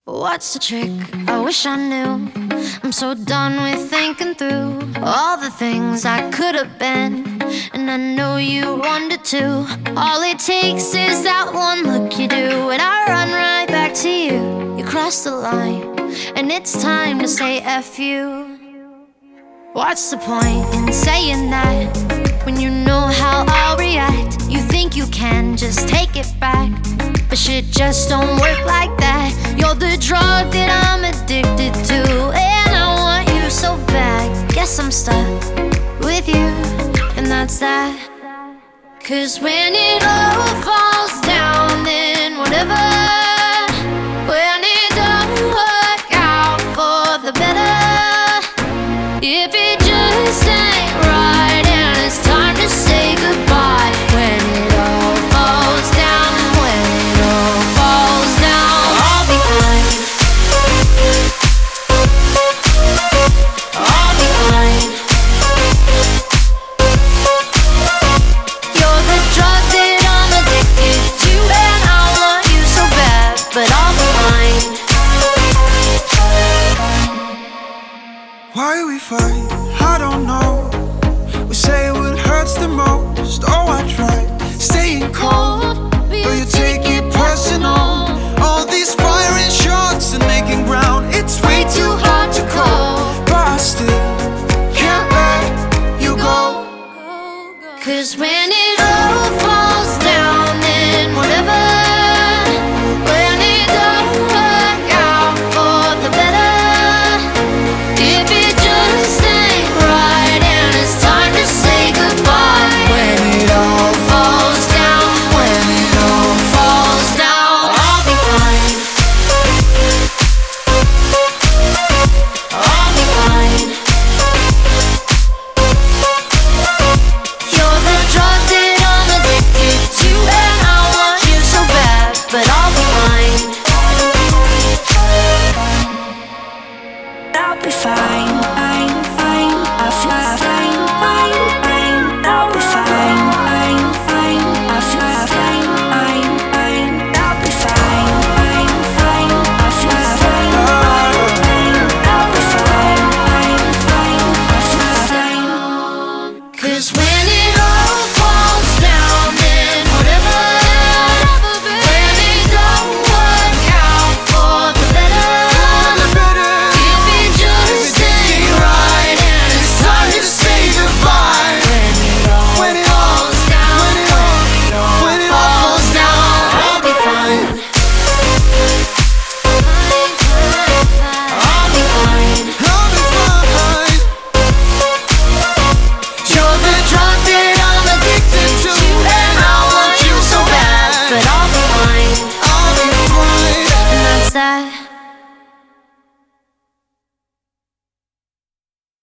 What's the trick? I wish I knew. I'm so done with thinking through all the things I could have been, and I know you wanted to. All it takes is that one look you do, and I run right back to you. You cross the line, and it's time to say F you. What's the point in saying that when you know how I'll react? You think you can just take it back, but shit just don't work like that. You're the drug that I'm addicted to, and I want you so bad. Guess I'm stuck with you, and that's that. 'Cause when it all falls down, then whatever. When it don't work out for the better, if it just ain't right and it's time to say goodbye. When it all falls down, when it all falls down, I'll be fine. I'll be fine. You're the drug that I'm addicted to, and I want you so bad, but I'll be fine. Why we fight?